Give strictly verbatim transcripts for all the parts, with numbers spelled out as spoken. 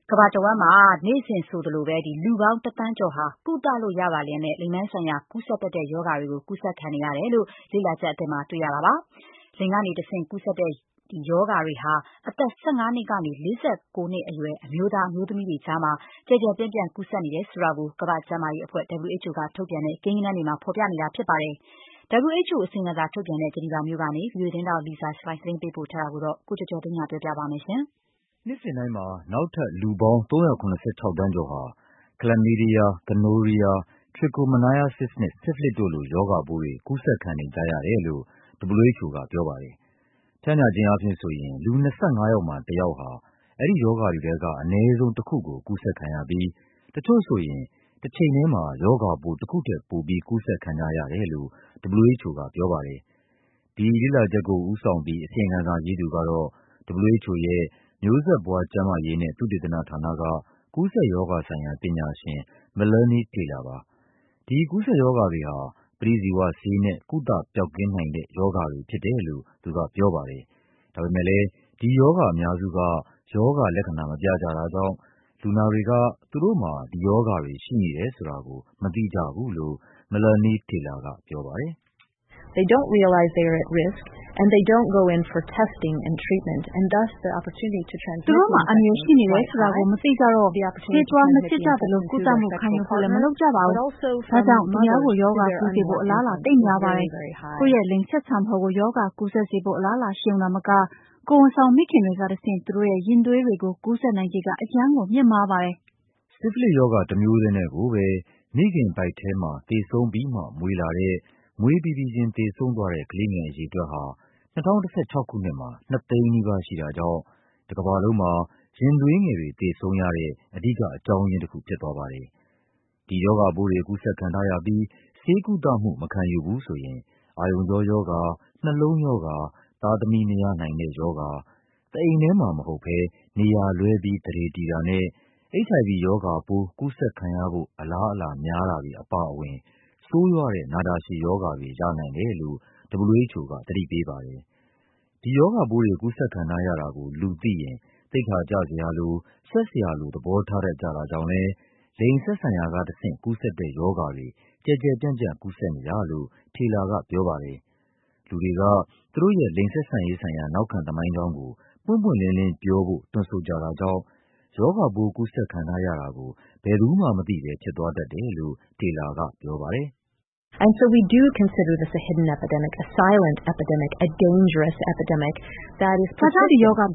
ကမ္ဘာတဝန်းမှာနေ့စဉ်ဆိုသလိုပဲလူပေါင်းတသန်းကျော်ဟာကုသလို့ရပါလျက်နဲ့လိင်ပိုင်းဆိုင်ရာကူးစက်တတ်တဲ့ရောဂါတွေကိုကူးစက်ခံနေရတယ်လို့လေ့လာချက်အသစ်မှာတွေ့ရတာပါ။လိင်ကနေတဆင့်ကူးစက်တဲ့ရောဂါတွေဟာအသက်၁၅နှစ်ကနေ၄၉နှစ်အရွယ်အမျိုးသားအမျိုးသမီးတွေကြားမှာကျယ်ကျယ်ပြန့်ပြန့်ကူးစက်နေတယ်ဆိုတာကိုကမ္ဘာ့ကျန်းမာရေးအဖွဲ့ W H O ကထုတ်ပြန်တဲ့ကိန်းဂဏန်းတွေမှာဖော်ပြနေတာဖြစ်ပါတယ်။ W H O အစီရင်ခံစာထုတ်ပြန်တဲ့ဂျနီဗာမြို့ကနေ ဗွီအိုအေသတင်းထောက် Lisa Schlein သတင်းပေးပို့ထားတာကိုကိုကျော်ကျော်သိန်းကပြောပြပါမယ်။နှစ်စဉ်တိုင်းမှာနောက်ထပ်လူပေါင်းသုံးရာခုနစ်ဆယ့်ခြောက်သန်းကျော်ဟာ Chlamydia, Gonorrhea, Trichomoniasis နဲ့ Syphilis တို့လိုရောဂါပိုးတွေကူးစက်ခံနေကြရတယ်လို့ W H O ကပြောပါတယ်။ပျမ်းမျှခြင်းအားဖြင့်ဆိုရင်လူ၂၅ယောက်မှာတယောက်ဟာအဲဒီရောဂါတွေထဲကအနည်းဆုံးတခုကိုကူးစက်ခံရပြီးတချို့ဆိုရင်တချိန်ထဲမှာရောဂါပိုးတခုထက်ပိုပြီးကူးစက်ခံကြရတယ်လို့ W H O ကပြောပါတယ်။ဒီလေ့လာချက်ကိုဦးဆောင်ပြီးအစီရင်ခံစာရေးသူကတော့ W H O ရဲ့မျိုးဆက်ပွားကျန်းမာရေးနဲ့သုတေသနဌာနကကူးစက်ရောဂါဆိုင်ရာပညာရှင် Melanie Taylor ပါ။ဒီကူးစက်ရောဂါတွေဟာပဋိဇီဝဆေးနဲ့ကုသပျောက်ကင်းနိုင်တဲ့ရောဂါတွေဖြစ်တယ်လို့သူကပြောပါတယ်။ဒါပေမဲ့လည်းဒီရောဂါအများစုကရောဂါလက္ခဏာမပြကြတာကြောင့်လူနာတွေကသူတို့မှာဒီရောဂါတွေရှိနေတယ်ဆိုတာကိုမသိကြဘူးလို့ Melanie Taylor ကပြောပါတယ်။ They don't realize they are at risk and they don't go in for testing and treatment and thus the opportunity to transmit သူတို့မှာအန္တရာယ်ရှိနေတယ်ဆိုတာကိုမသိကြတော့ဆေးသွားမစစ်ကြသလိုကုသမှုခံယူဖို့လည်းမလုပ်ကြပါဘူး။ဒါကြောင့်သူများကိုရောဂါကူးစေဖို့အလားအလာသိပ်များပါတယ်။ကိုယ့်ရဲ့လိင်ဆက်ဆံဖော်ကိုရောဂါကူးစက်စေဖို့အလားအလာရှိုံသာမကကိုယ်ဝန်ဆောင်မိခင်တွေကတဆင့်သူတို့ရဲ့ရင်သွေးတွေကိုကူးစက်နိုင်ခြေကအရမ်းကိုမြင့်မားပါတယ်။ Syphilis ရောဂါတမျိုးထဲနဲ့ကိုပဲမိခင်ဗိုက်ထဲမှာသေဆုံးပြီးမှမွေးလာတဲ့မွေးပြီးပြီးချင်းသေဆုံးသွားတဲ့ကလေးငယ်အရေအတွက်ဟာ၂၀၁၆ခုနှစ်မှာနှစ်သိန်းနီးပါးရှိတာကြောင့်တကမ္ဘာလုံးမှာရင်သွေးငယ်တွေသေဆုံးရတဲ့အဓိကအကြောင်းရင်းတခုဖြစ်သွားပါတယ်။ဒီရောဂါပိုးတွေကူးစက်ခံထားရပြီးဆေးကုသမှုမခံယူဘူးဆိုရင်အာရုံကြောရောဂါ၊နှလုံးရောဂါ၊သားသမီးမရနိုင်တဲ့ရောဂါ၊တအိမ်ထဲမှာမဟုတ်ဘဲနေရာလွဲပြီးသန္ဓေတည်တာနဲ့ H I V ရောဂါပိုးကူးစက်ခံရဖို့အလားအလာများတာတွေအပါအဝင်ဆိုးရွားတဲ့နာတာရှည်ရောဂါတွေရနိုင်တယ်လို့ W H O ကသတိပေးပါတယ်။ဒီရောဂါပိုးတွေကူးစက်ခံထားရတာကိုလူသိရင်သိက္ခာကျစရာလို၊ရှက်စရာလိုသဘောထားတတ်ကြတာကြောင့်လည်းလိင်ဆက်ဆံရာကတဆင့်ကူးစက်တဲ့ရောဂါတွေကျယ်ကျယ်ပြန့်ပြန့်ကူးစက်နေတာလို့ Taylor ကပြောပါတယ်။လူတွေကသူတို့ရဲ့လိင်ဆက်ဆံရေးဆိုင်ရာနောက်ခံသမိုင်းကြောင်းကိုပွင့်ပွင့်လင်းလင်းပြောဖို့တွန့်ဆုတ်ကြတာကြောင့်ရောဂါပိုးကူးစက်ခံထားရတာကိုဘယ်သူမှမသိဘဲဖြစ်သွားတတ်တယ်လို့ Taylor ကပြောပါတယ်။ And so we do consider this a hidden epidemic, a silent epidemic, a dangerous epidemic that is persistent globally and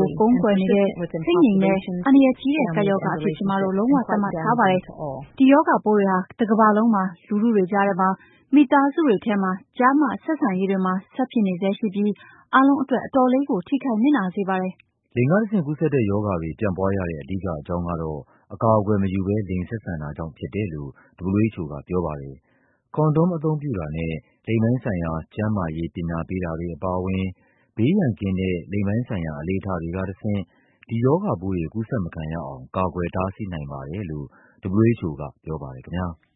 persistent within populations. အန္တရာယ်ကြီးတဲ့ကပ်ရောဂါအဖြစ်ကျမတို့လုံးဝသတ်မှတ်ထားပါတယ်။ဒီရောဂါပိုးတွေဟာတကမ္ဘာလုံးမှာလူထုတွေကြားထဲမှာမိသားစုတွေထဲမှာကြားမှဆက်ဆံရေးတွေမှာဆက်ဖြစ်နေဆဲရှိပြီးအားလုံးအတွက်အတော်လေးကိုထိခိုက်နစ်နာစေပါတယ်။လိင်ကတဆင့်ကူးစက်တဲ့ရောဂါတွေပြန့်ပွားရတဲ့အဓိကအကြောင်းကတော့အကာအကွယ်မယူဘဲလိင်ဆက်ဆံတာကြောင့်ဖြစ်တယ်လို့ W H O ကပြောပါတယ်။ကွန်ဒုံးအသုံးပြုတာနဲ့လိင်ပိုင်းဆိုင်ရာကျန်းမာရေးပညာပေးတာတွေအပါအဝင်ဘေးရန်ကင်းတဲ့လိင်ပိုင်းဆိုင်ရာအလေ့အထတွေကတဆင့်ဒီရောဂါပိုးတွေကူးစက်မခံရအောင်ကာကွယ်တားဆီးနိုင်ပါတယ်လို့ W H O ကပြောပါတယ်ခင်ဗျာ။